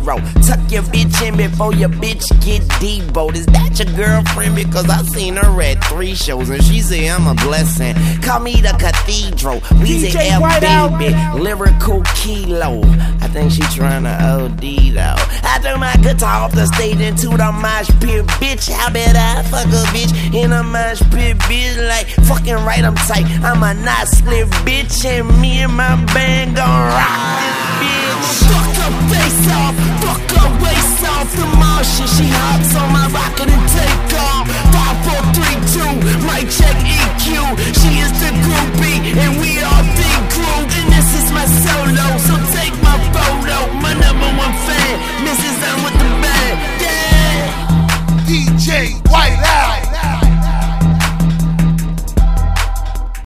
zero. Tuck your bitch in before your bitch get deboed. Is that your girlfriend? Because I seen her at 3 shows and she said I'm a blessing. Call me the cathedral. Weezy F baby, lyrical kilo. I think she tryna OD though. I threw my guitar off the stage into the mosh pit, bitch. How about I fuck a bitch in a mosh pit, bitch? Like fucking right, I'm tight. I'm a not slip bitch, and me and my band gon' rock this bitch. Fuck her face off, fuck her waist off. The Martian, she hops on my rocket and take off. 5, 4, 3, 2, mic check EQ. She is the groupie, and